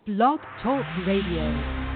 Blog Talk Radio.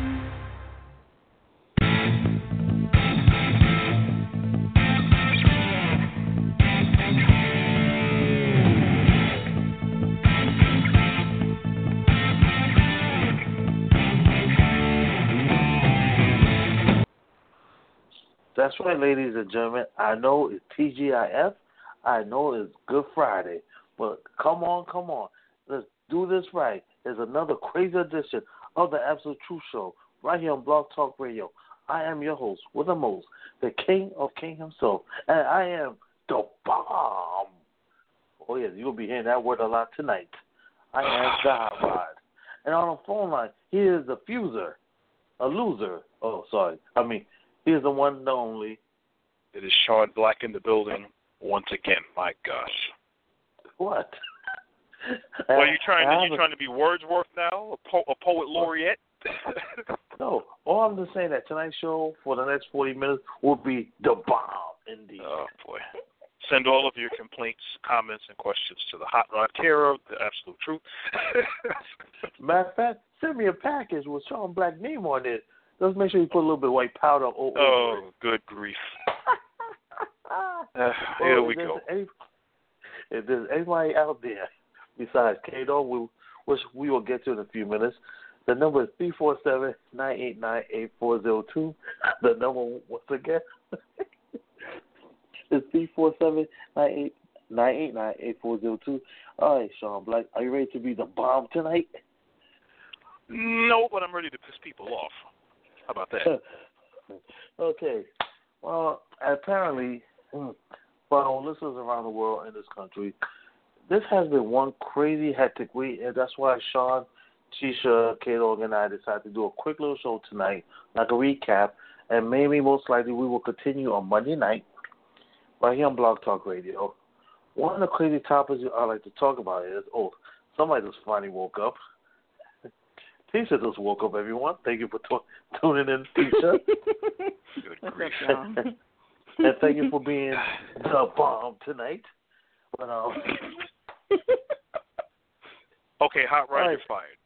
That's right, ladies and gentlemen. I know it's TGIF. I know it's Good Friday. But come on. Let's do this right. There's another crazy edition of the Absolute Truth Show right here on Blog Talk Radio. I am your host with the most, the King of King himself, and I am the bomb. Oh, yes, you'll be hearing that word a lot tonight. I am the hot rod. And on the phone line, he is the fuser, a loser. Oh, sorry. He is the one and only. It is Sean Black in the building once again. My gosh. What? Well, you trying to be Wordsworth now? A poet laureate? No. All I'm just saying that tonight's show for the next 40 minutes will be the bomb, indeed. Oh, boy. Send all of your complaints, comments, and questions to the Hot Rod Carer, the Absolute Truth. Matter of fact, send me a package with Sean Black's name on it. Just make sure you put a little bit of white powder over it. Oh, good grief. Here we go. If there's anybody out there besides Kato, which we will get to in a few minutes, the number is 347-989-8402. The number, once again, is 347-989-8402. All right, Sean Black, are you ready to be the bomb tonight? No, but I'm ready to piss people off. How about that? Okay. Well, apparently, for our listeners around the world in this country, this has been one crazy, hectic week, and that's why Sean, Tisha, Kato, and I decided to do a quick little show tonight, like a recap, and maybe most likely we will continue on Monday night right here on Blog Talk Radio. One of the crazy topics I like to talk about is, somebody just finally woke up. Tisha just woke up, everyone. Thank you for tuning in, Tisha. Good grief. And thank you for being the bomb tonight. But, okay, Hot Rod, you're fired.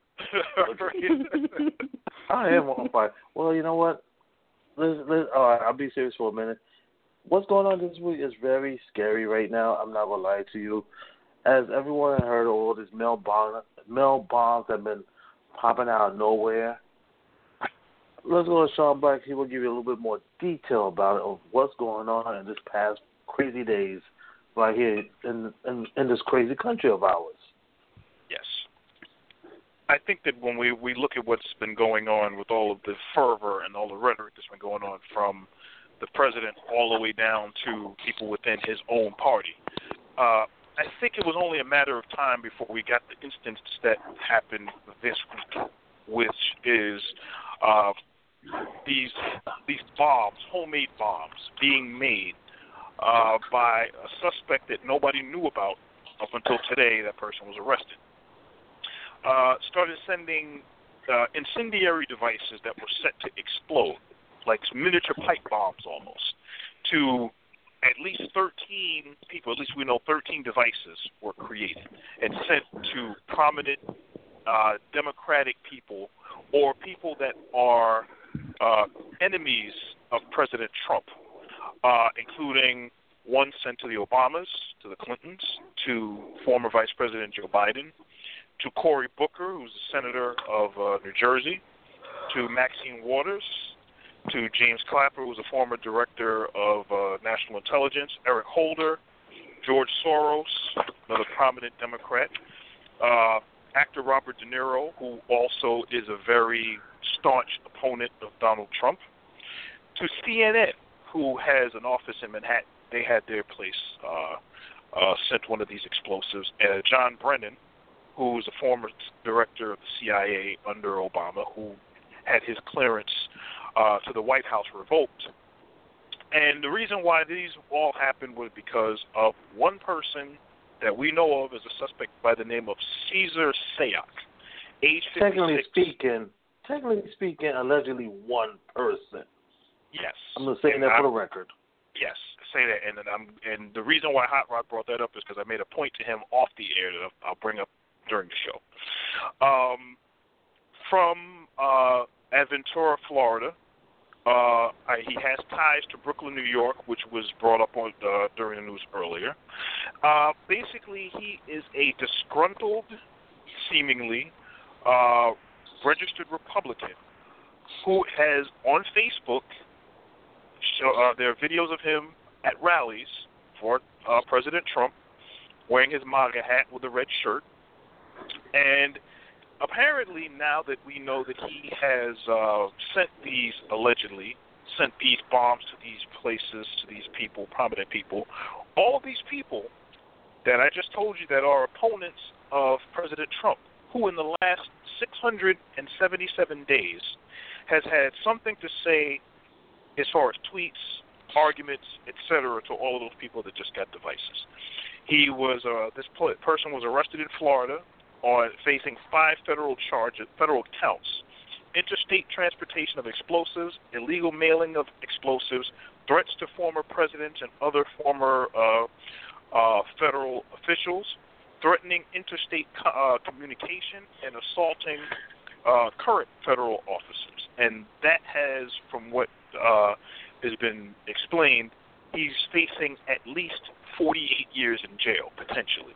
I am on fire. Well, you know what? All right, I'll be serious for a minute. What's going on this week is very scary right now. I'm not going to lie to you. As everyone has heard, all these mail bombs have been popping out of nowhere. Let's go to Sean Black. He will give you a little bit more detail about it, of what's going on in this past crazy days right here in this crazy country of ours. Yes. I think that when we look at what's been going on with all of the fervor and all the rhetoric that's been going on from the president all the way down to people within his own party, I think it was only a matter of time before we got the instance that happened this week, which is these bombs, homemade bombs, being made by a suspect that nobody knew about up until today. That person was arrested. Started sending incendiary devices that were set to explode, like miniature pipe bombs almost, to at least 13 people, at least we know 13 devices were created and sent to prominent Democratic people or people that are enemies of President Trump, including one sent to the Obamas, to the Clintons, to former Vice President Joe Biden, to Cory Booker, who's the senator of New Jersey, to Maxine Waters, to James Clapper, who was a former director of National Intelligence, Eric Holder, George Soros, another prominent Democrat, actor Robert De Niro, who also is a very staunch opponent of Donald Trump, to CNN, who has an office in Manhattan. They had their place sent one of these explosives. John Brennan, who is a former director of the CIA under Obama, who had his clearance to the White House revoked. And the reason why these all happened was because of one person that we know of as a suspect by the name of Cesar Sayoc, age 56. Technically speaking, allegedly one person. Yes. I'm going to say that for the record. Yes, say that. And the reason why Hot Rod brought that up is because I made a point to him off the air that I'll bring up during the show. from Aventura, Florida. He has ties to Brooklyn, New York, which was brought up on during the news earlier. Basically, he is a disgruntled, seemingly, registered Republican who has, on Facebook, there are videos of him at rallies for President Trump wearing his MAGA hat with a red shirt. And apparently, now that we know that he has allegedly sent these bombs to these places, to these people, prominent people, all of these people that I just told you that are opponents of President Trump, who in the last 677 days has had something to say as far as tweets, arguments, etc., to all of those people that just got devices. He was this person was arrested in Florida on facing 5 federal counts: interstate transportation of explosives, illegal mailing of explosives, threats to former presidents and other former federal officials, threatening interstate communication, and assaulting current federal officers. And that has, from what has been explained, he's facing at least 48 years in jail, potentially.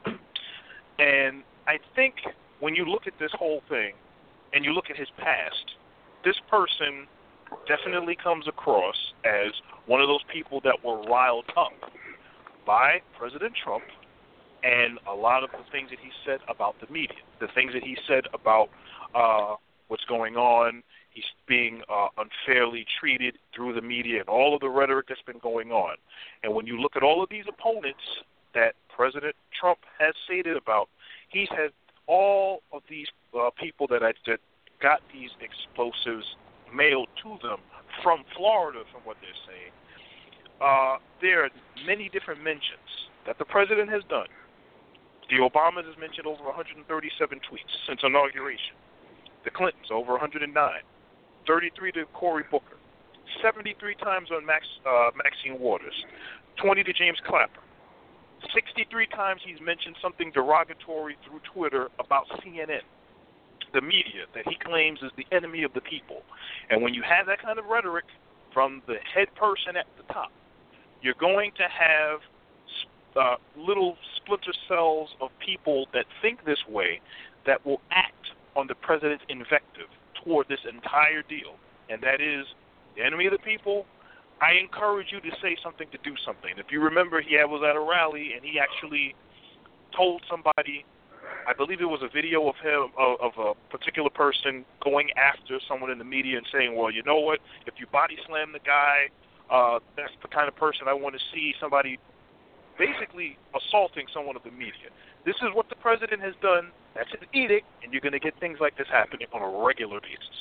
And I think when you look at this whole thing and you look at his past, this person definitely comes across as one of those people that were riled up by President Trump and a lot of the things that he said about the media, the things that he said about what's going on. He's being unfairly treated through the media and all of the rhetoric that's been going on. And when you look at all of these opponents that President Trump has stated about, he's had all of these people that got these explosives mailed to them from Florida, from what they're saying. There are many different mentions that the president has done. The Obamas has mentioned over 137 tweets since inauguration. The Clintons, over 109. 33 to Cory Booker. 73 times on Maxine Waters. 20 to James Clapper. 63 times he's mentioned something derogatory through Twitter about CNN, the media that he claims is the enemy of the people. And when you have that kind of rhetoric from the head person at the top, you're going to have little splinter cells of people that think this way that will act on the president's invective toward this entire deal, and that is the enemy of the people. I encourage you to say something, to do something. If you remember, he was at a rally, and he actually told somebody, I believe it was a video of him, of a particular person going after someone in the media and saying, well, you know what, if you body slam the guy, that's the kind of person I want to see, somebody basically assaulting someone of the media. This is what the president has done. That's his edict, and you're going to get things like this happening on a regular basis.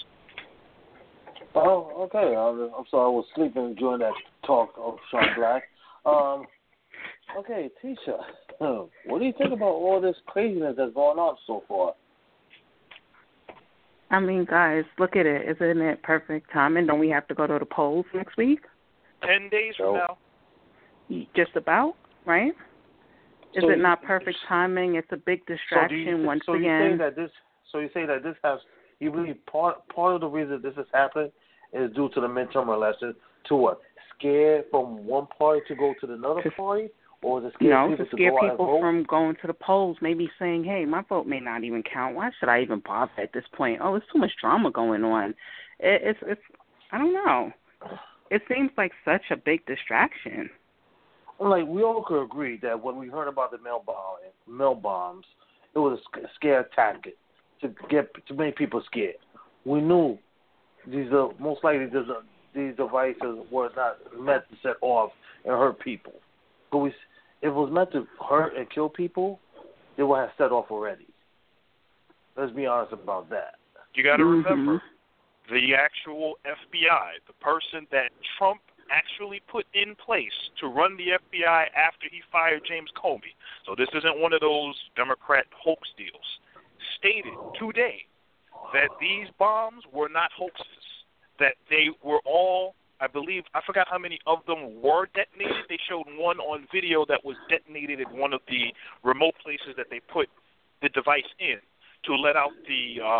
Oh, okay. I'm sorry, I was sleeping during that talk of Sean Black. Okay, Tisha, what do you think about all this craziness that's going on so far? I mean, guys, look at it. Isn't it perfect timing? Don't we have to go to the polls next week? 10 days from now. Just about, right? Is it not perfect timing? It's a big distraction once again. You say that this has, you believe part of the reason this is happening is due to the midterm elections, to what? Scared from one party to go to another party? Or is it scared people from going to the polls, maybe saying, hey, my vote may not even count. Why should I even bother at this point? Oh, it's too much drama going on. It's I don't know. It seems like such a big distraction. Like, we all could agree that when we heard about the mail bombs, it was a scare tactic to make people scared. We knew these devices were not meant to set off and hurt people. But if it was meant to hurt and kill people, they would have set off already. Let's be honest about that. You got to remember, the actual FBI, the person that Trump actually put in place to run the FBI after he fired James Comey. So this isn't one of those Democrat hoax deals. Stated today that these bombs were not hoaxes, that they were all, I believe, I forgot how many of them were detonated. They showed one on video that was detonated at one of the remote places that they put the device in to let out the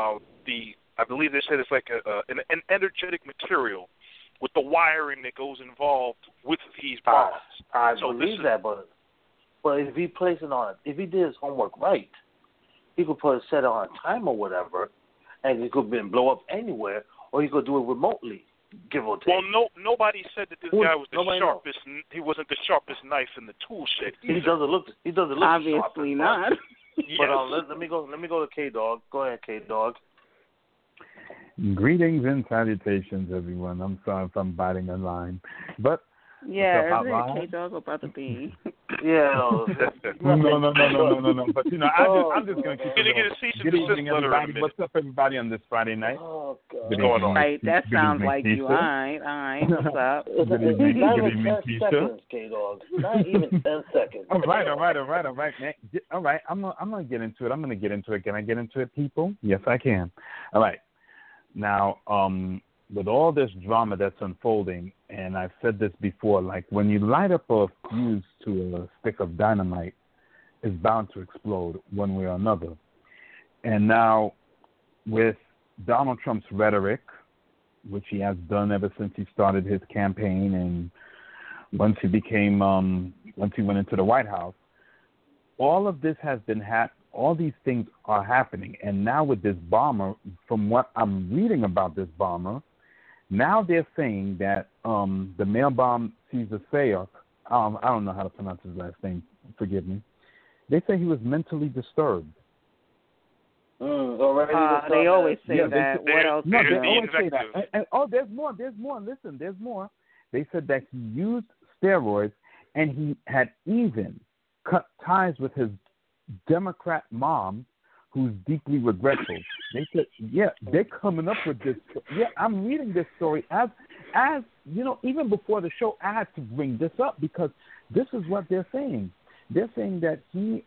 I believe they said it's like an energetic material with the wiring that goes involved with these bombs. I believe that, but if he placed it on, if he did his homework right, he could set it on a time or whatever, and it could blow up anywhere, or he could do it remotely, give or take. Well, nobody said that this guy was the sharpest. He wasn't the sharpest knife in the tool shed. He doesn't look. Obviously not. Yes. But let me go to K Dog. Go ahead, K Dog. Greetings and salutations, everyone. I'm sorry if I'm biting a line, but yeah, is it K Dog or Brother B? Yeah. No. But I'm just going to keep it. Good evening, everybody. What's up, everybody, on this Friday night? Oh, God. What's going on? Right, that sounds like you. All right. What's up? Good evening, Keisha. Seconds, K Dog. Not even 10 seconds. All right, man. All right, I'm gonna get into it. Can I get into it, people? Yes, I can. All right. Now, with all this drama that's unfolding, and I've said this before, like when you light up a fuse to a stick of dynamite, it's bound to explode one way or another. And now, with Donald Trump's rhetoric, which he has done ever since he started his campaign, and once he went into the White House, all of this has been all these things are happening. And now with this bomber, from what I'm reading about this bomber, now they're saying that the mail bomb Caesar Sayok, I don't know how to pronounce his last name, forgive me. They say he was mentally disturbed. They always say that. What else? No, they always say that. And there's more. Listen, there's more. They said that he used steroids and he had even cut ties with his Democrat mom, who's deeply regretful. They said, they're coming up with this. Yeah, I'm reading this story as even before the show, I had to bring this up because this is what they're saying. They're saying that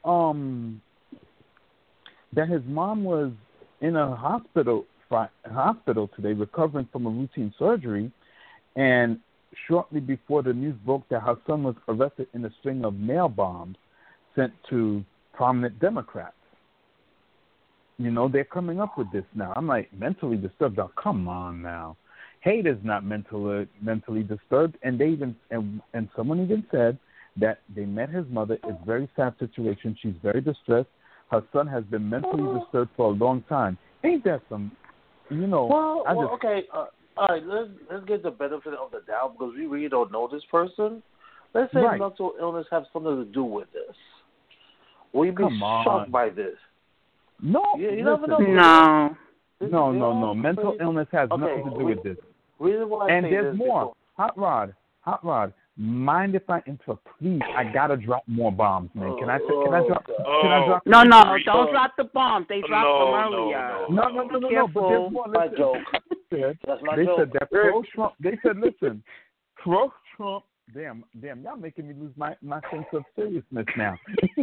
that his mom was in a hospital today, recovering from a routine surgery, and shortly before the news broke that her son was arrested in a string of mail bombs sent to prominent Democrats. They're coming up with this now. I'm like, mentally disturbed. Oh, come on now. Hate is not mentally disturbed. And they even and someone even said that they met his mother. It's a very sad situation. She's very distressed. Her son has been mentally disturbed for a long time. Ain't that some, okay. All right, let's get the benefit of the doubt because we really don't know this person. Let's say mental illness has something to do with this. Will you be shocked by this? No. You never know. No. Mental illness has nothing to do with this. Reason why I and say there's this more. Hot Rod. Mind if I interrupt, please? I gotta drop more bombs, man. Can I drop? No, don't drop the bombs. They dropped them earlier. No. But there's more. My joke. That's my joke. Said that pro-Trump. They said, listen, pro-Trump. Damn, y'all making me lose my sense of seriousness now.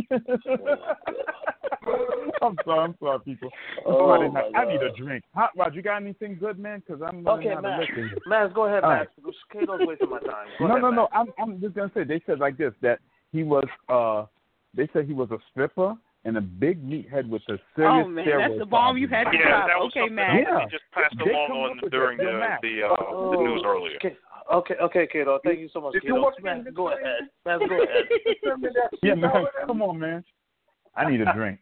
I'm sorry, people. I need a drink. Hot Rod, you got anything good, man? Because I'm running out of liquor. Max, go ahead, Max. Kato's wasting my time. No. I'm just gonna say they said like this that he was. They said he was a stripper and a big meathead with a serious. Oh man, that's the bomb you had to drop. Okay, Max. Yeah, he just passed along during the news earlier. Okay, Kato. Thank you so much, Kato. Max, go ahead. Yeah, man. Come on, man. I need a drink.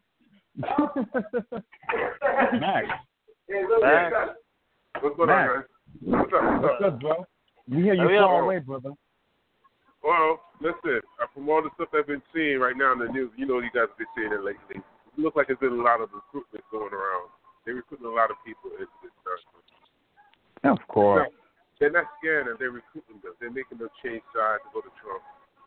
Max. What's going on, guys? What's up, bro? We hear you far away, brother. Well, listen, from all the stuff I've been seeing right now in the news, you guys have been seeing it lately. It looks like there's been a lot of recruitment going around. They're recruiting a lot of people into this stuff. Of course. They're not scaring them. They're recruiting them. They're making them change sides to go to Trump.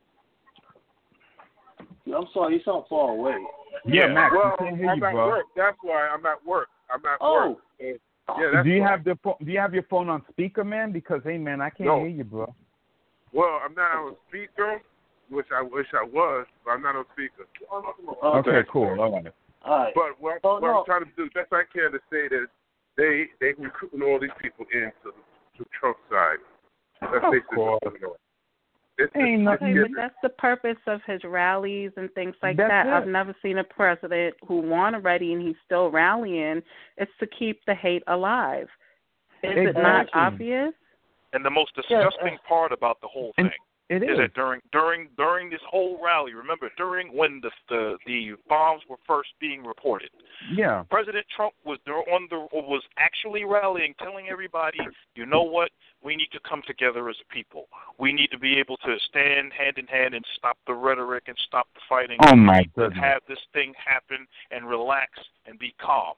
I'm sorry, you sound far away. Yeah, Max, well, I can't hear I'm you, at bro. work. That's why I'm at work. Work. Yeah, that's do you have your phone on speaker, man? Because hey, man, I can't hear you, bro. Well, I'm not on speaker, which I wish I was, but I'm not on speaker. Okay, cool. All right. But what I'm trying to do the best I can to say that they recruiting all these people into Trump's side. That's basically what's going on. Ain't nothing. Okay, but that's the purpose of his rallies and things like That's that. it. I've never seen a president who won already and he's still rallying. It's to keep the hate alive. Is it not Exactly. obvious? And the most disgusting part about the whole thing It is is. that during this whole rally, remember, during when the bombs were first being reported, Yeah. President Trump was actually rallying, telling everybody, you know what, we need to come together as a people. We need to be able to stand hand in hand and stop the rhetoric and stop the fighting. Oh, my and goodness. have this thing happen and relax and be calm.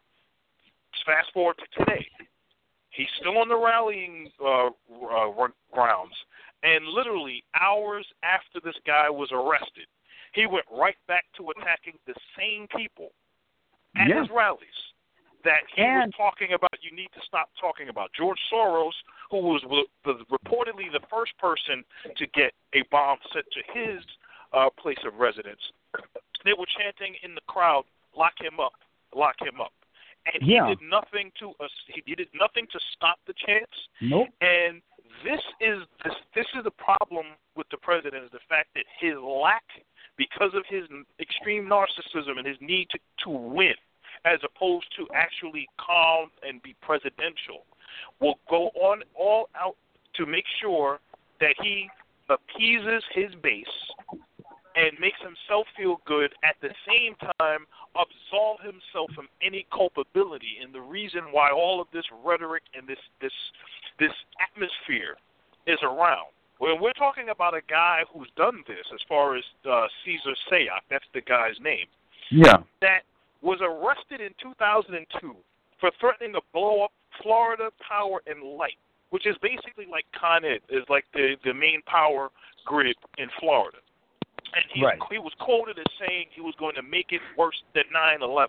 Fast forward to today. He's still on the rallying grounds. And literally hours after this guy was arrested, he went right back to attacking the same people at Yeah. his rallies that he was talking about. You need to stop talking about George Soros, who was reportedly the first person to get a bomb sent to his place of residence. They were chanting in the crowd, "Lock him up, lock him up," and he did nothing to stop the chants. Nope. And this is the problem with the president, is the fact that his lack, because of his extreme narcissism and his need to win, as opposed to actually calm and be presidential, will go on all out to make sure that he appeases his base and makes himself feel good, at the same time absolve himself from any culpability. And the reason why all of this rhetoric and this atmosphere is around. When we're talking about a guy who's done this, as far as Cesar Sayoc, that's the guy's name, that was arrested in 2002 for threatening to blow up Florida Power and Light, which is basically like Con Ed, is like the main power grid in Florida. And he was quoted as saying he was going to make it worse than 9/11.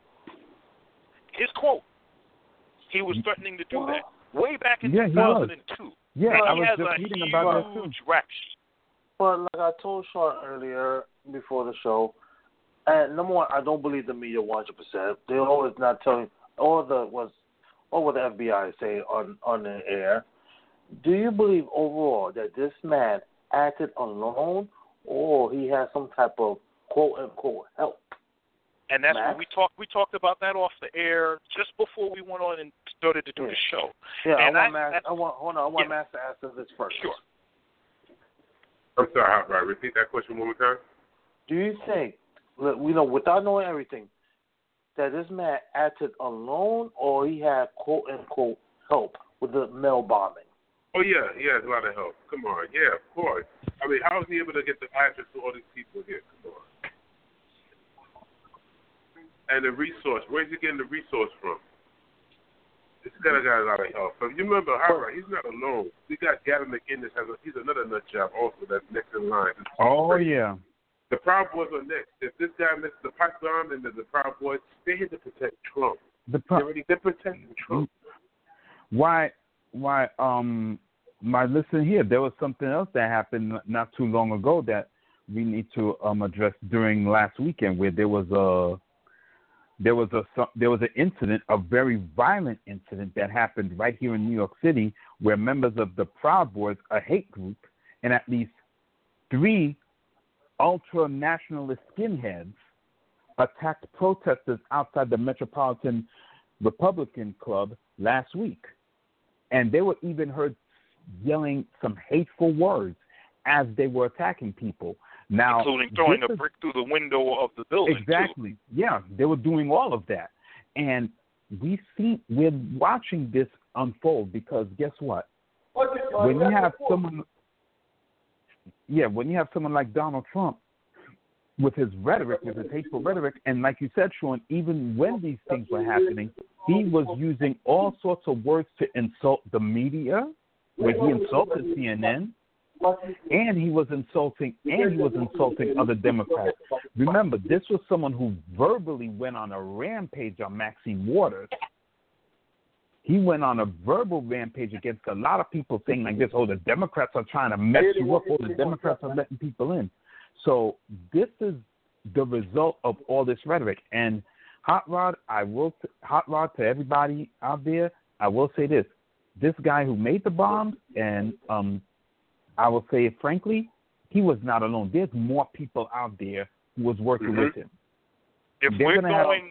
His quote, he was threatening to do that way back in 2002. Yeah, and I he was has just a reading about that too. huge rap sheet. But like I told Sean earlier before the show, and number one, I don't believe the media 100%. They're always not telling what the FBI say on the air. Do you believe overall that this man acted alone, or he had some type of quote unquote help? And that's what we talked about that off the air just before we went on and started to do the show. Yeah, and I want Matt to answer this first. Sure. I'm sorry, Hot Rod. Repeat that question one more time. Do you think, without knowing everything, that this man acted alone, or he had quote unquote help with the mail bombing? Oh yeah, he has a lot of help. Come on, yeah, of course. I mean, how is he able to get the address to all these people here? Come on. And the resource, where's he getting the resource from? This guy got a lot of help. So you remember, Howard, he's not alone. We got Gavin McInnes. He's another nut job also that's next in line. Yeah. The Proud Boys are next. If this guy misses the pipe bomb and the Proud Boys, they're here to protect Trump. They're protecting Trump. Why, my listen here, there was something else that happened not too long ago that we need to address during last weekend, where there was an incident, a very violent incident that happened right here in New York City, where members of the Proud Boys, a hate group, and at least 3 ultra-nationalist skinheads attacked protesters outside the Metropolitan Republican Club last week. And they were even heard yelling some hateful words as they were attacking people. Now, including throwing a brick through the window of the building. Exactly. Too. Yeah, they were doing all of that. And we're watching this unfold because guess what? When you have someone like Donald Trump with his rhetoric, with his hateful rhetoric, and like you said, Sean, even when these things were happening, he was using all sorts of words to insult the media, where he insulted CNN, and he was insulting other Democrats. Remember, this was someone who verbally went on a rampage on Maxine Waters. He went on a verbal rampage against a lot of people, saying like this, oh, the Democrats are trying to mess you up, or the Democrats are letting people in. So this is the result of all this rhetoric. And Hot Rod, to everybody out there, I will say this. This guy who made the bombs, and I will say it frankly, he was not alone. There's more people out there who was working with him. If They're we're gonna going,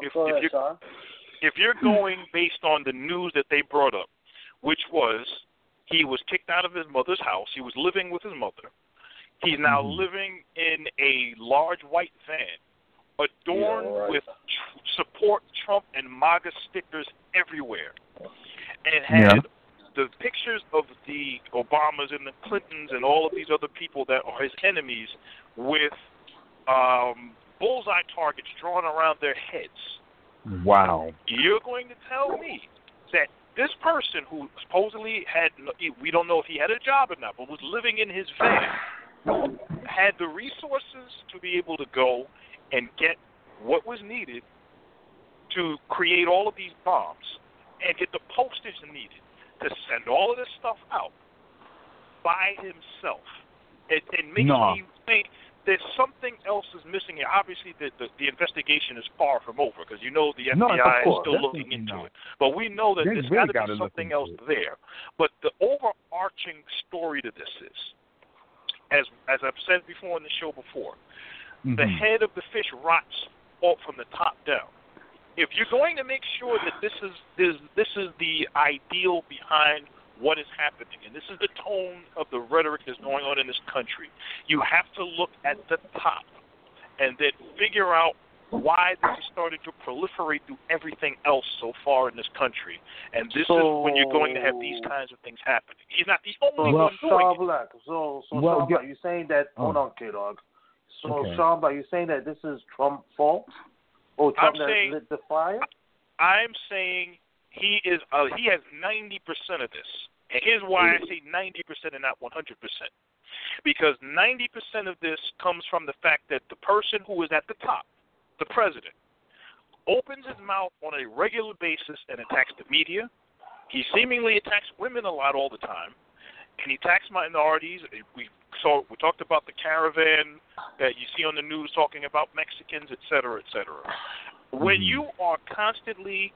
if you're going based on the news that they brought up, which was he was kicked out of his mother's house, he was living with his mother. He's now living in a large white van, adorned with support Trump and MAGA stickers everywhere, and had the pictures of the Obamas and the Clintons and all of these other people that are his enemies with bullseye targets drawn around their heads. Wow. You're going to tell me that this person who supposedly we don't know if he had a job or not, but was living in his van, had the resources to be able to go and get what was needed to create all of these bombs and get the postage needed to send all of this stuff out by himself. It makes me think that something else is missing here. Obviously, the investigation is far from over because the FBI is still looking into it. But we know that there's got to be something else there. But the overarching story to this is, as I've said before in the show before, the head of the fish rots from the top down. If you're going to make sure that this is the ideal behind what is happening, and this is the tone of the rhetoric that's going on in this country, you have to look at the top and then figure out why this has started to proliferate through everything else so far in this country. And this is when you're going to have these kinds of things happening. He's not the only one doing it. Sean Black, you're saying that, hold on, K-Dog. Sean Black, you're saying that this is Trump's fault? Oh, Trump lit the fire? I'm saying he has 90% of this. And here's why I say 90% and not 100%. Because 90% of this comes from the fact that the person who is at the top, the president, opens his mouth on a regular basis and attacks the media. He seemingly attacks women a lot all the time. And he attacks minorities. We talked about the caravan that you see on the news talking about Mexicans, et cetera, et cetera. When you are constantly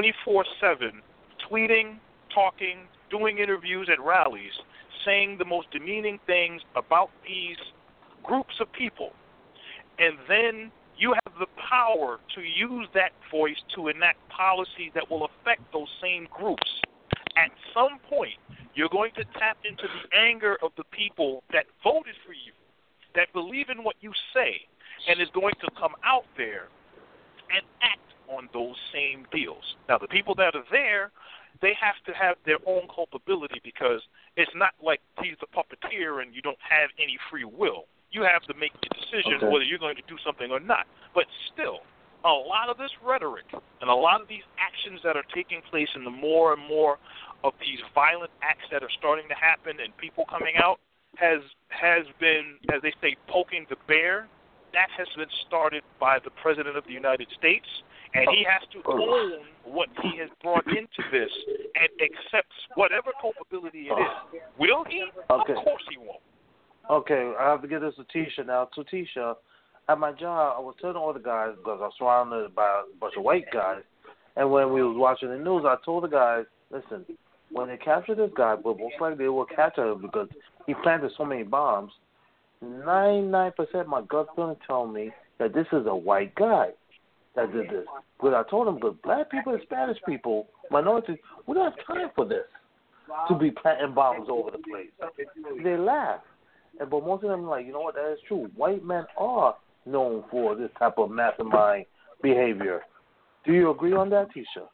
24/7 tweeting, talking, doing interviews at rallies, saying the most demeaning things about these groups of people, and then you have the power to use that voice to enact policies that will affect those same groups, at some point you're going to tap into the anger of the people that voted for you, that believe in what you say, and is going to come out there and act on those same deals. Now, the people that are there, they have to have their own culpability because it's not like he's the puppeteer and you don't have any free will. You have to make the decision whether you're going to do something or not. But still, a lot of this rhetoric and a lot of these actions that are taking place in the more and more of these violent acts that are starting to happen and people coming out has been, as they say, poking the bear. That has been started by the President of the United States, and he has to own what he has brought into this and accepts whatever culpability it is. Will he? Of course he won't. Okay, I have to give this to Tisha now. So, Tisha, at my job, I was telling all the guys, because I was surrounded by a bunch of white guys, and when we was watching the news, I told the guys, listen, when they capture this guy, but most likely they will capture him because he planted so many bombs, 99% my gut feeling tell me that this is a white guy that did this. But I told them, but black people and Spanish people, minorities, we don't have time for this, to be planting bombs over the place. They laugh. But most of them are like, you know what, that is true. White men are known for this type of mastermind behavior. Do you agree on that, Tisha?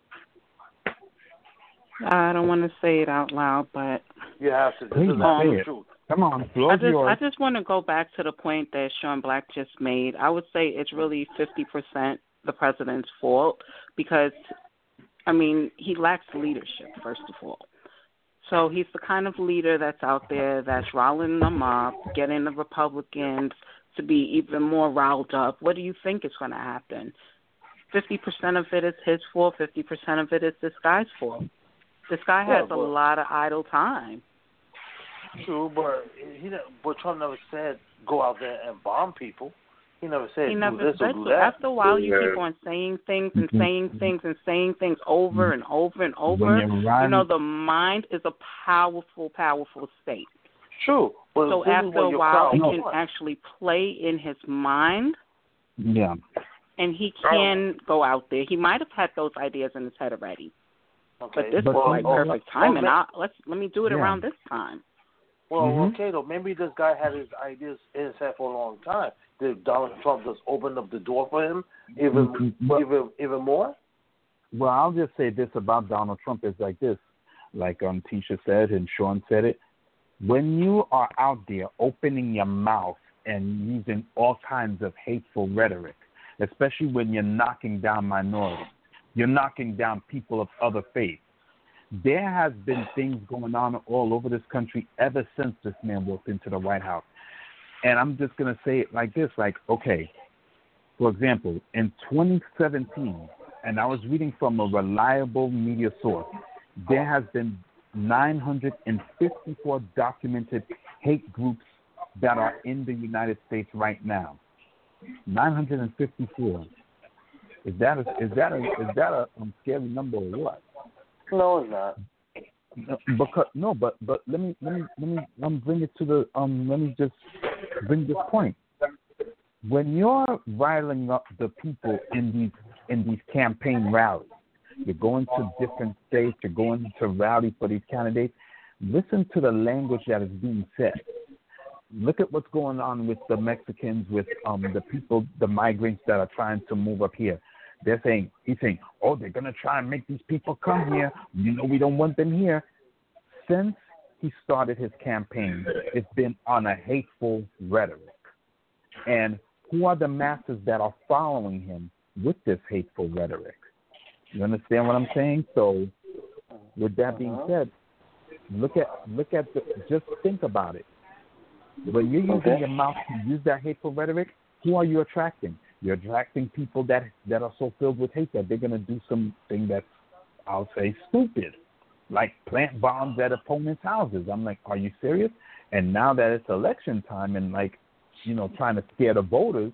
I don't want to say it out loud, but you have to. This is the truth. Come on, I just want to go back to the point that Sean Black just made. I would say it's really 50% the president's fault because, I mean, he lacks leadership, first of all. So he's the kind of leader that's out there that's riling them up, getting the Republicans to be even more riled up. What do you think is going to happen? 50% of it is his fault. 50% of it is this guy's fault. This guy has a lot of idle time. True, but Trump never said go out there and bomb people. He never said do this or do that. After a while, you keep on saying things and saying things and saying things over and over and over. You know, the mind is a powerful, powerful state. True. Well, So this is after what a your while, crowd it can wants. actually play in his mind, Yeah. and he can go out there. He might have had those ideas in his head already, Okay. but this But was like perfect timing. Let me do it Yeah. around this time. Well, Mhm. okay, though. Maybe this guy had his ideas in his head for a long time. Did Donald Trump just open up the door for him even more? Well, I'll just say this about Donald Trump is like this, like Tisha said and Sean said it. When you are out there opening your mouth and using all kinds of hateful rhetoric, especially when you're knocking down minorities, you're knocking down people of other faiths. There has been things going on all over this country ever since this man walked into the White House. And I'm just going to say it like this, like, okay, for example, in 2017, and I was reading from a reliable media source, there has been 954 documented hate groups that are in the United States right now. 954. Is that a scary number or what? No, it's not. But let me bring it to the let me just bring this point. When you're riling up the people in these campaign rallies, you're going to different states, you're going to rally for these candidates. Listen to the language that is being said. Look at what's going on with the Mexicans, with the people, the migrants that are trying to move up here. He's saying, oh, they're going to try and make these people come here. You know, we don't want them here. Since he started his campaign, it's been on a hateful rhetoric. And who are the masses that are following him with this hateful rhetoric? You understand what I'm saying? So with that being said, just think about it. When you're using your mouth to use that hateful rhetoric, who are you attracting? You're attracting people that are so filled with hate that they're going to do something that's, I'll say, stupid, like plant bombs at opponents' houses. I'm like, are you serious? And now that it's election time and, like, you know, trying to scare the voters,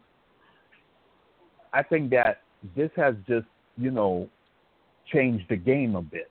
I think that this has just, you know, changed the game a bit.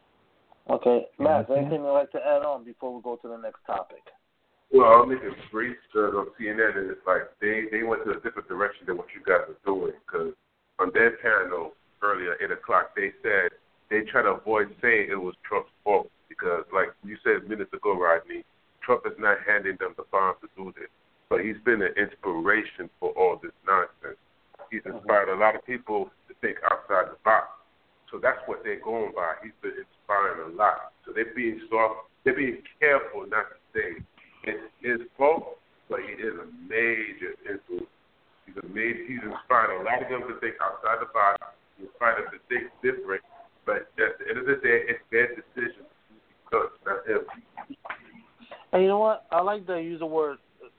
Okay. Matt, anything you'd like to add on before we go to the next topic? Well, I'll make it brief because on CNN, and it's like they went to a different direction than what you guys are doing. Because on their panel earlier, 8 o'clock, they said they try to avoid saying it was Trump's fault because, like you said minutes ago, Rodney, Trump is not handing them the bombs to do this. But he's been an inspiration for all this nonsense. He's inspired a lot of people to think outside the box. So that's what they're going by. He's been inspiring a lot. So they're being soft. They're being careful not to say it's his fault, but he is a major influence. He's inspired a lot of them to think outside the box. He's inspired them to think different. But at the end of the day, it's their decision. Not him. And you know what? I like that you use the word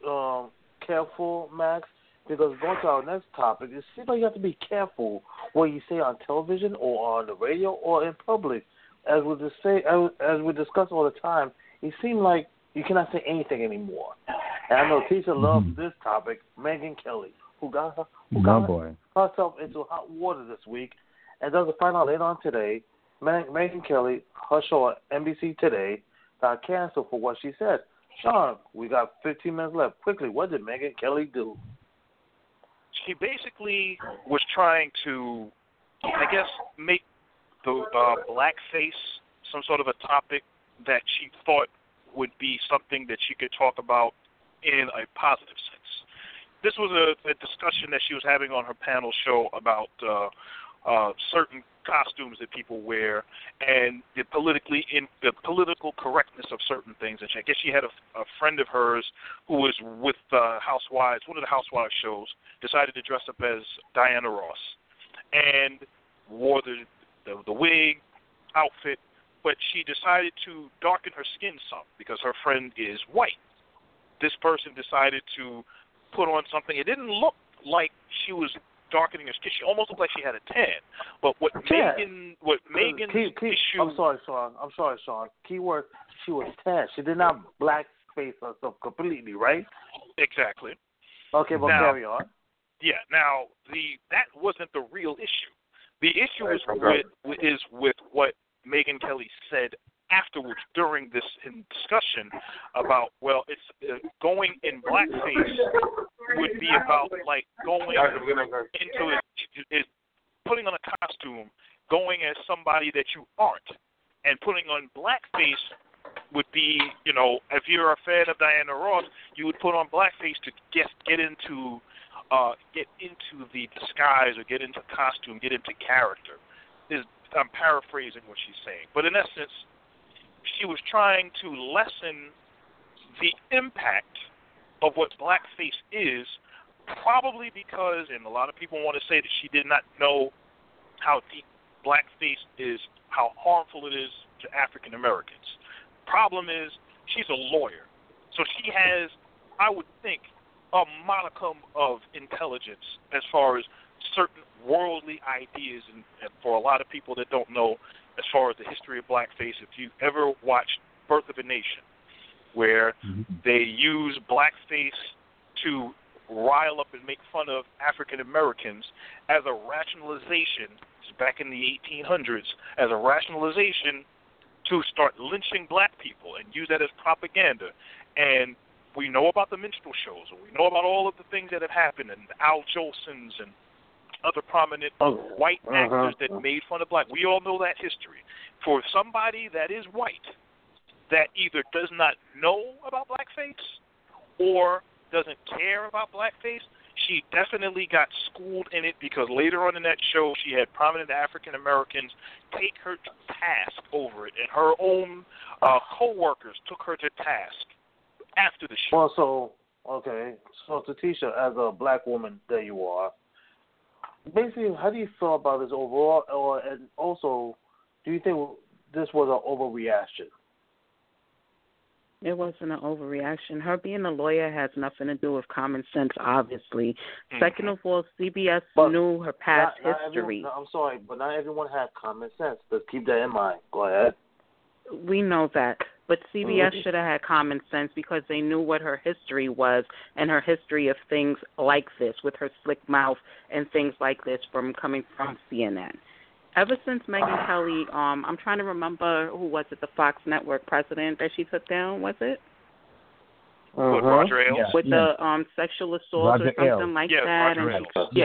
careful, Max, because going to our next topic, it seems like you have to be careful what you say on television or on the radio or in public. As we discuss all the time, it seems like you cannot say anything anymore. And I know Tisha loves this topic, Megyn Kelly, who got herself into hot water this week. And does find out later on today, Megyn Kelly, her show at NBC Today, got canceled for what she said. Sean, we got 15 minutes left. Quickly, what did Megyn Kelly do? She basically was trying to, I guess, make the blackface some sort of a topic that she thought would be something that she could talk about in a positive sense. This was a discussion that she was having on her panel show about certain costumes that people wear and the political correctness of certain things. And I guess she had a friend of hers who was with Housewives, one of the Housewives shows, decided to dress up as Diana Ross and wore the wig outfit, but she decided to darken her skin some because her friend is white. This person decided to put on something. It didn't look like she was darkening her skin. She almost looked like she had a tan. But Megan's issue... I'm sorry, Sean. Keyword, she was tan. She did not blackface herself completely, right? Exactly. Okay, but carry on. Yeah, now, that wasn't the real issue. The issue is with what Megyn Kelly said afterwards during this discussion about, well, it's going in blackface would be about like going into it, putting on a costume, going as somebody that you aren't, and putting on blackface would be, you know, if you're a fan of Diana Ross, you would put on blackface to get into the disguise or get into costume, get into character. I'm paraphrasing what she's saying, but in essence, she was trying to lessen the impact of what blackface is, probably because, and a lot of people want to say that she did not know how deep blackface is, how harmful it is to African Americans. Problem is, she's a lawyer, so she has, I would think, a modicum of intelligence as far as certain worldly ideas, and for a lot of people that don't know, as far as the history of blackface, if you've ever watched Birth of a Nation, where they use blackface to rile up and make fun of African Americans as a rationalization, back in the 1800s, as a rationalization to start lynching black people and use that as propaganda. And we know about the minstrel shows, and we know about all of the things that have happened, and Al Jolson's and other prominent white actors that made fun of black. We all know that history. For somebody that is white, that either does not know about blackface or doesn't care about blackface, she definitely got schooled in it, because later on in that show, she had prominent African Americans take her to task over it, and her own co-workers took her to task after the show. Well, so Tatisha, as a black woman that you are, basically, how do you feel about this overall? And also, do you think this was an overreaction? It wasn't an overreaction. Her being a lawyer has nothing to do with common sense, obviously. Second of all, CBS knew her past history. I'm sorry, but not everyone has common sense. Let's keep that in mind. Go ahead. We know that. But CBS should have had common sense, because they knew what her history was, and her history of things like this, with her slick mouth and things like this coming from CNN. Ever since Megyn Kelly, I'm trying to remember, who was it, the Fox Network president that she took down, was it? Roger Ailes. With the sexual assault or something like that. Roger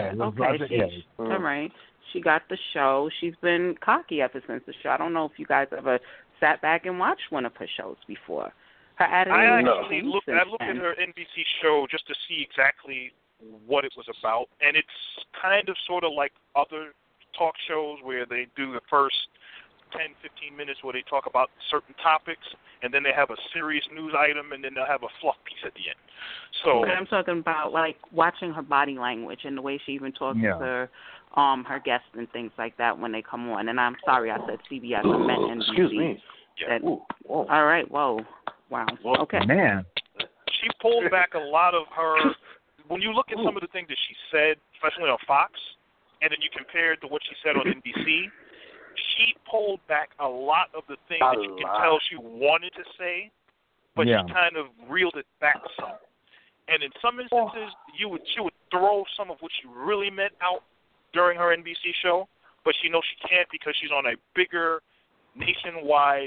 Ailes. All right. She got the show. She's been cocky ever since the show. I don't know if you guys ever sat back and watched one of her shows before. Her attitude I looked at her NBC show just to see exactly what it was about, and it's kind of sort of like other talk shows where they do the first 10, 15 minutes where they talk about certain topics, and then they have a serious news item, and then they'll have a fluff piece at the end. So I'm talking about like watching her body language and the way she even talks to her guests and things like that when they come on. And I'm sorry I said CBS, I meant NBC. Excuse me. All right, whoa. Wow. Okay. Man. She pulled back a lot of her, when you look at some of the things that she said, especially on Fox, and then you compare it to what she said on NBC, she pulled back a lot of the things that you can tell she wanted to say, but she kind of reeled it back some. And in some instances, she would throw some of what she really meant out during her NBC show, but she knows she can't because she's on a bigger, nationwide,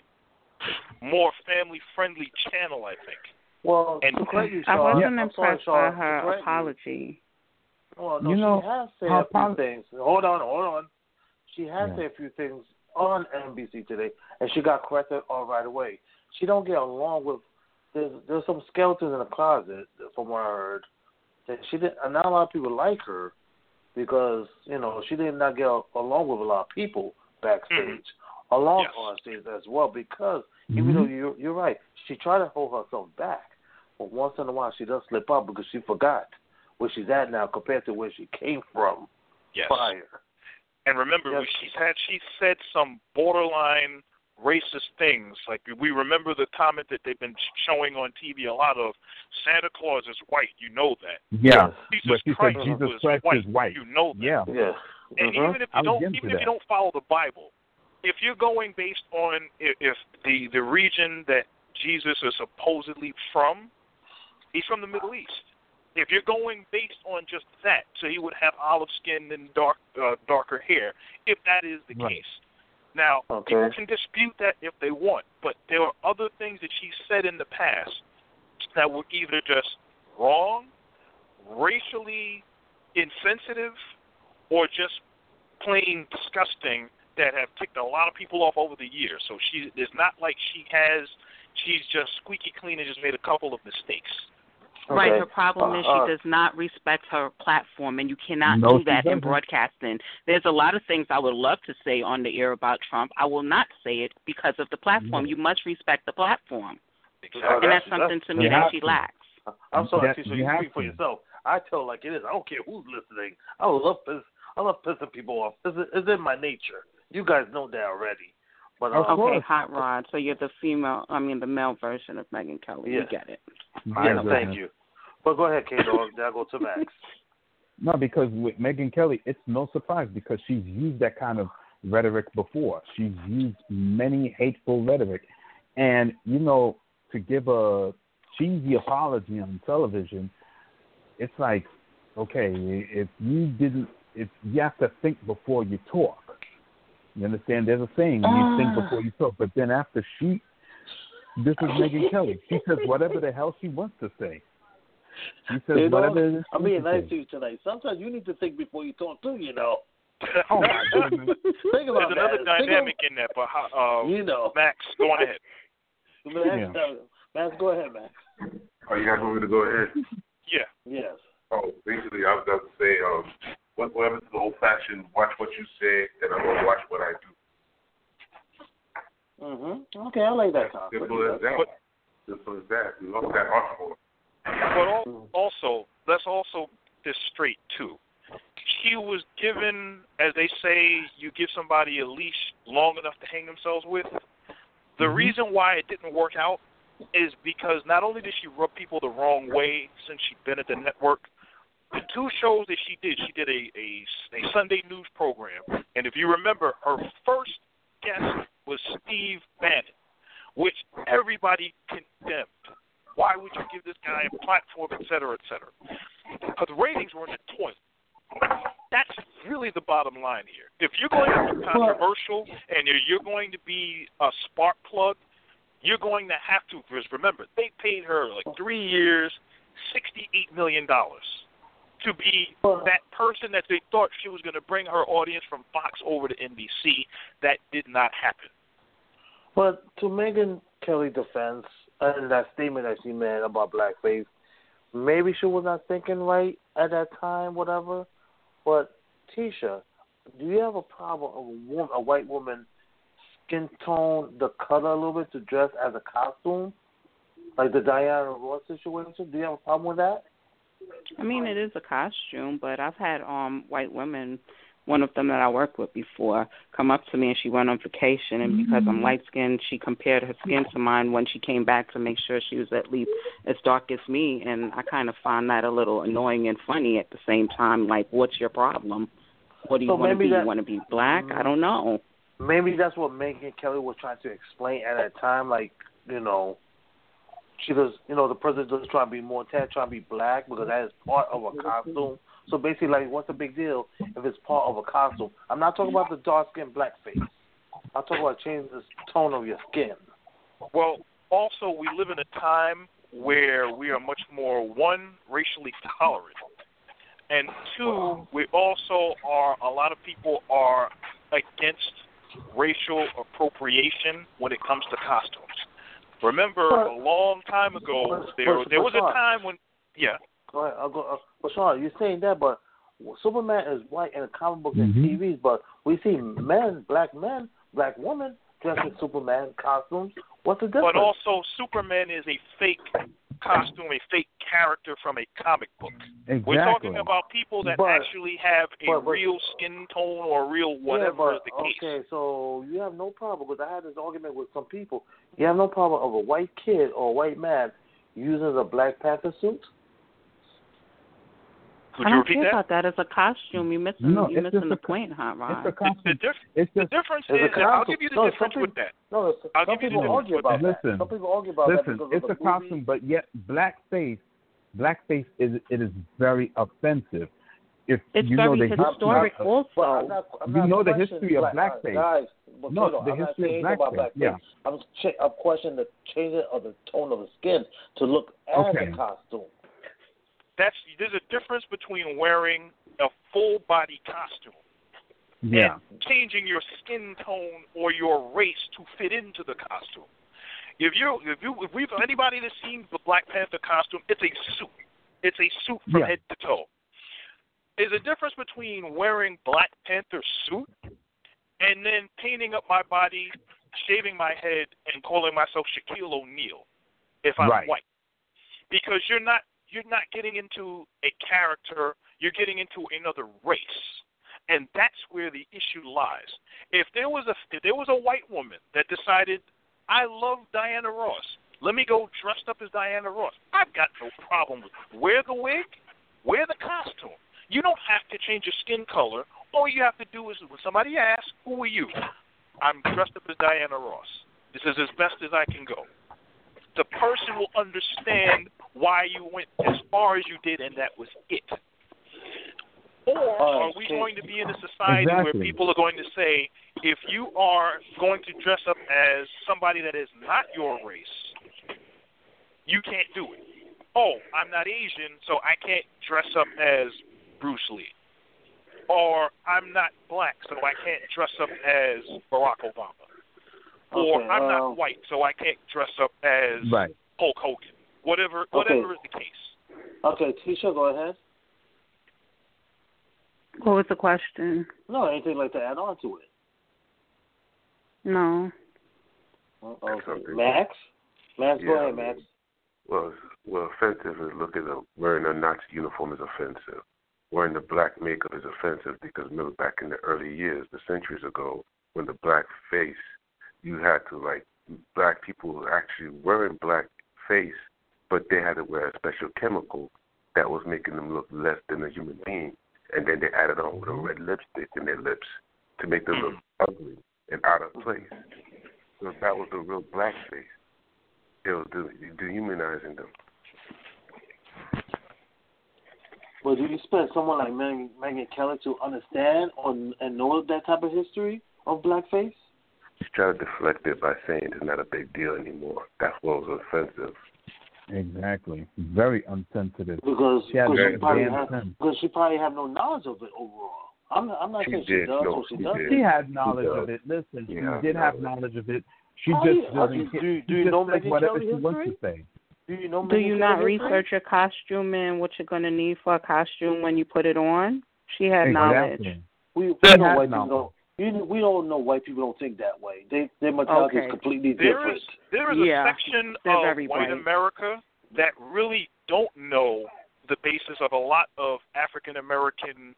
more family-friendly channel, I think. Well, I wasn't impressed by her apology. Well, no, she has said a few things. Hold on. She has said a few things on NBC today, and she got corrected all right away. She don't get along with. There's some skeletons in the closet, from what I heard. That she didn't. And not a lot of people like her because she did not get along with a lot of people backstage, on stage as well. Because even though you're right, she tried to hold herself back, but once in a while she does slip up because she forgot where she's at now compared to where she came from prior. And remember, she said some borderline racist things. Like, we remember the comment that they've been showing on TV a lot of, Santa Claus is white. You know that. Yeah. Jesus Christ is white. You know that. Yeah. And even if you don't follow the Bible, if you're going based on if the region that Jesus is supposedly from, he's from the Middle East. If you're going based on just that, so he would have olive skin and darker hair, if that is the case, Now, Okay. people can dispute that if they want, but there are other things that she said in the past that were either just wrong, racially insensitive, or just plain disgusting that have ticked a lot of people off over the years. So it's not like she's just squeaky clean and just made a couple of mistakes. Right, Okay. her problem is she does not respect her platform, and you cannot do that in broadcasting. There's a lot of things I would love to say on the air about Trump. I will not say it because of the platform. You must respect the platform. Exactly. And that's something to me that she lacks. I'm sorry, That- Tisha, you you have speak for to. yourself. I tell it like it is. I don't care who's listening. I love pissing people off. It's in my nature. You guys know that already. But Of Okay, course. Hot Rod. So you're the male version of Megyn Kelly. Yeah. We get it. My yeah, goodness. thank you. But go ahead, K-Dog. Then I'll go to Max. No, because with Megyn Kelly, it's no surprise because she's used that kind of rhetoric before. She's used many hateful rhetoric. And, to give a cheesy apology on television, it's like, okay, if you have to think before you talk. You understand? There's a saying, you think before you talk. But then after this is Megyn Kelly. She says whatever the hell she wants to say. She says whatever it is. I'm being nice to you tonight. Sometimes you need to think before you talk too, Oh, my goodness. Think about There's another that. dynamic in that, but Max, go on ahead. Max, go ahead, Max. Oh, you guys want me to go ahead? Yeah. Yes. Oh, basically, I was about to say, whatever to the old-fashioned, watch what you say, and I'm going to watch what I do. Okay, I like that concept. Simple as that. Simple as that. We love that article. But also, let's also this straight, too. She was given, as they say, you give somebody a leash long enough to hang themselves with. The reason why it didn't work out is because not only did she rub people the wrong way since she'd been at the network, the two shows that she did a Sunday news program, and if you remember, her first guest was Steve Bannon, which everybody condemned. Why would you give this guy a platform, et cetera, et cetera? Because the ratings were in the toilet. That's really the bottom line here. If you're going to be controversial and you're going to be a spark plug, you're going to have to, because remember, they paid her like 3 years, $68 million to be that person that they thought she was going to bring her audience from Fox over to NBC. That did not happen. But to Megyn Kelly's defense, and that statement that she made about blackface, maybe she was not thinking right at that time, whatever. But Tisha, do you have a problem of a white woman skin tone the color a little bit to dress as a costume, like the Diana Ross situation? Do you have a problem with that? I mean, it is a costume, but I've had white women, one of them that I worked with before, come up to me and she went on vacation, and because I'm light-skinned, she compared her skin to mine when she came back to make sure she was at least as dark as me, and I kind of find that a little annoying and funny at the same time. Like, what's your problem? What do you want to be? You want to be black? I don't know. Maybe that's what Megyn Kelly was trying to explain at that time, like, she does, the president does try to be more tan, trying to be black because that is part of a costume. So basically, like, what's the big deal if it's part of a costume? I'm not talking about the dark-skinned blackface. I'm talking about changing the tone of your skin. Well, also, we live in a time where we are much more, one, racially tolerant, and two, we also are, a lot of people are against racial appropriation when it comes to costumes. Remember, a long time ago, there was a time when, yeah. Go ahead. I'll go. But Sean, you're saying that, but Superman is white in the comic books and TVs, but we see black women dressed in Superman costumes. What's the difference? But also, Superman is a fake costume, a fake character from a comic book. Exactly. We're talking about people that actually have a real skin tone or real whatever is the case. Okay, so you have no problem, because I had this argument with some people. You have no problem of a white kid or a white man using a Black Panther suit? Could I you don't repeat care that? about that as a costume. You're missing the point, Hot Rod. It's a costume. The difference is that I'll give you the difference with that. No, some people argue about that. Listen, some people argue about that because it's of the a costume, but yet blackface is very offensive. If it's you very know the historic, also. You know the history of blackface. I'm not saying anything about blackface. Yeah. I'm questioning the changing of the tone of the skin to look as a costume. There's a difference between wearing a full body costume and changing your skin tone or your race to fit into the costume. If anybody that's seen the Black Panther costume, it's a suit. It's a suit from head to toe. There's a difference between wearing Black Panther suit and then painting up my body, shaving my head, and calling myself Shaquille O'Neal if I'm white. Because you're not getting into a character, you're getting into another race. And that's where the issue lies. If there was a white woman that decided, I love Diana Ross, let me go dressed up as Diana Ross, I've got no problem with it. Wear the wig, wear the costume. You don't have to change your skin color. All you have to do is when somebody asks, who are you? I'm dressed up as Diana Ross. This is as best as I can go. The person will understand why you went as far as you did, and that was it. Or are we going to be in a society where people are going to say, if you are going to dress up as somebody that is not your race, you can't do it. Oh, I'm not Asian, so I can't dress up as Bruce Lee. Or I'm not black, so I can't dress up as Barack Obama. Or I'm not white, so I can't dress up as Hulk Hogan. Whatever is the case. Okay, Tisha, go ahead. What was the question? No, anything like to add on to it? No. Okay. Max, go ahead, Max. Well, offensive is looking at wearing a Nazi uniform is offensive. Wearing the black makeup is offensive because remember back in the early years, the centuries ago, when the black face, you had to black people were actually wearing black face, but they had to wear a special chemical that was making them look less than a human being. And then they added on with a red lipstick in their lips to make them look ugly and out of place. So that was the real blackface. It was dehumanizing them. Well, do you expect someone like Megyn Kelly to understand and know that type of history of blackface? She tried to deflect it by saying it's not a big deal anymore. That's what was offensive. Exactly. Very unsensitive. Because she probably have no knowledge of it overall. I'm not saying she does or she doesn't. She had knowledge of it. Listen, she did have knowledge of it. She just doesn't. Do you know whatever she history? wants to say. Do you know? Do you not research your costume and what you're going to need for a costume when you put it on? She had knowledge. We know white people don't. We don't know white people don't think that way. Their mentality is completely different. There is a section of white America that really don't know the basis of a lot of African American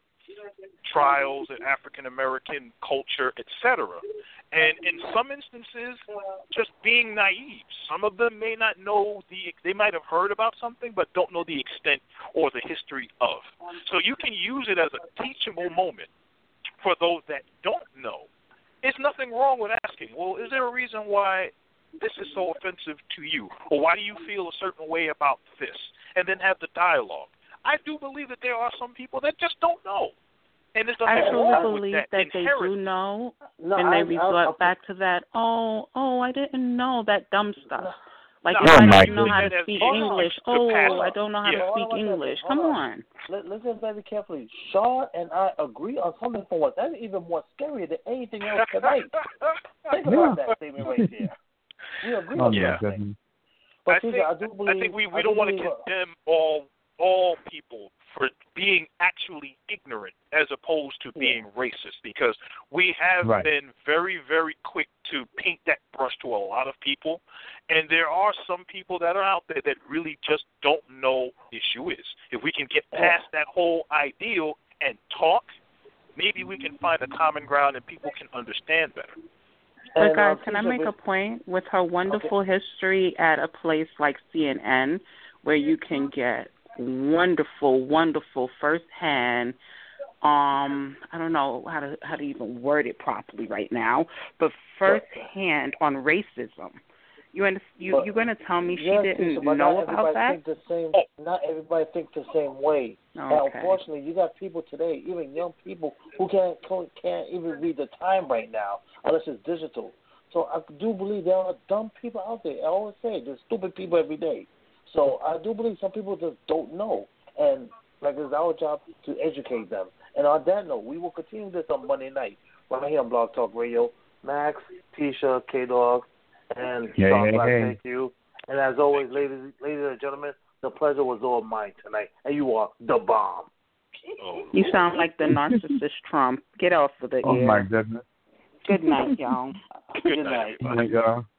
trials and African American culture, etc. And in some instances, just being naive. Some of them may not know they might have heard about something, but don't know the extent or the history of. So you can use it as a teachable moment for those that don't know. There's nothing wrong with asking, well, is there a reason why this is so offensive to you? Or why do you feel a certain way about this? And then have the dialogue. I do believe that there are some people that just don't know. And there's nothing wrong with that. They do know, and they resort back to that, I didn't know that dumb stuff. Like, if I don't know how to speak English, I don't know how to speak English. Come on. Listen very carefully. Shaw and I agree on something for once. That's even more scary than anything else tonight. Think about that statement right there. We agree on that. But I think we don't want to condemn all people for being actually ignorant as opposed to being racist, because we have been very, very quick to paint that brush to a lot of people, and there are some people that are out there that really just don't know what the issue is. If we can get past that whole ideal and talk, maybe we can find a common ground and people can understand better. But guys, can I make a point? With her wonderful history at a place like CNN, where you can get wonderful firsthand, I don't know how to even word it properly right now, but firsthand on racism. You're going to tell me she didn't but know not about that? think the same, not everybody thinks the same way. Okay. And unfortunately, you got people today, even young people, who can't even read the time right now unless it's digital. So I do believe there are dumb people out there. I always say there's stupid people every day. So I do believe some people just don't know. And like it's our job to educate them. And on that note, we will continue this on Monday night right here on Blog Talk Radio. Max, Tisha, K-Dog, and Sean Black, thank you. And as always, ladies and gentlemen, the pleasure was all mine tonight. And you are the bomb. You sound like the narcissist Trump. Get off of the air. Oh, my goodness. Good night, y'all. Good night. Good night, y'all.